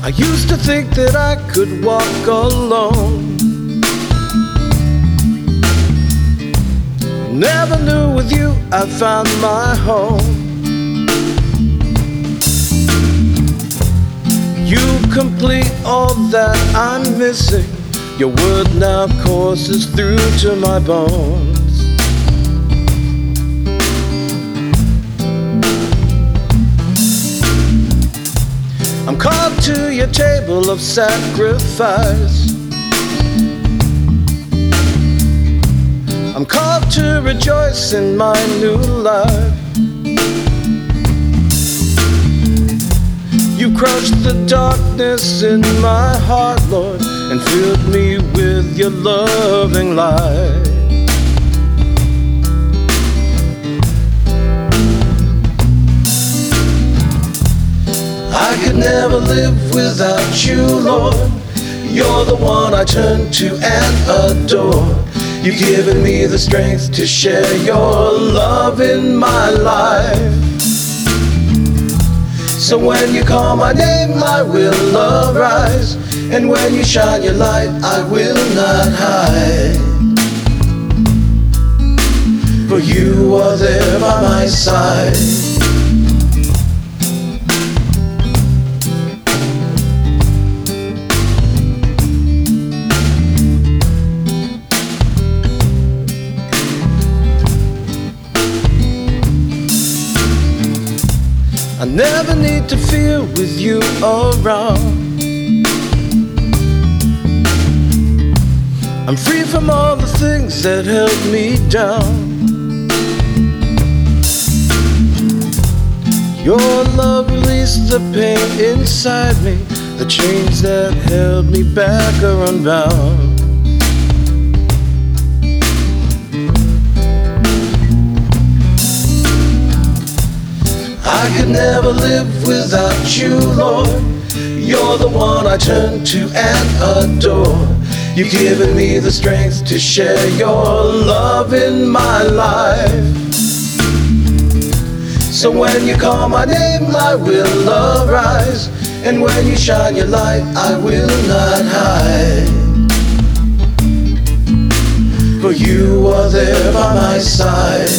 I used to think that I could walk alone. Never knew with you I found my home. You complete all that I'm missing. Your word now courses through to my bones. I'm called to your table of sacrifice. I'm called to rejoice in my new life. You crushed the darkness in my heart, Lord, and filled me with your loving light. I could never live without you, Lord. You're the one I turn to and adore. You've given me the strength to share your love in my life. So when you call my name, I will arise. And when you shine your light, I will not hide. For you are there by my side. I never need to fear with you around. I'm free from all the things that held me down. Your love released the pain inside me. The chains that held me back are unbound. I could never live without you, Lord. You're the one I turn to and adore. You've given me the strength to share your love in my life. So when you call my name, I will arise. And when you shine your light, I will not hide. For you are there by my side.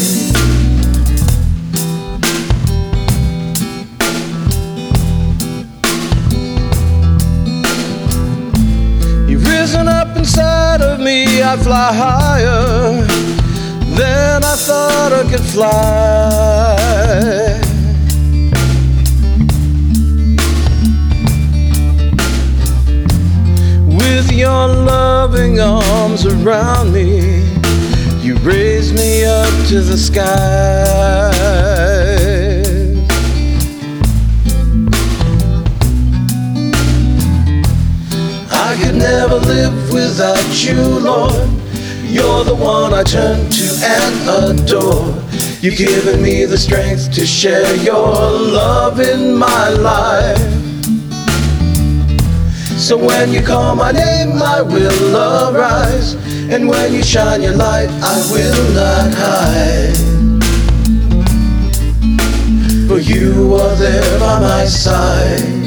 Risen up inside of me, I fly higher than I thought I could fly. With your loving arms around me, you raise me up to the sky. I could never live without you, Lord. You're the one I turn to and adore. You've given me the strength to share your love in my life. So when you call my name, I will arise. And when you shine your light, I will not hide. For you are there by my side.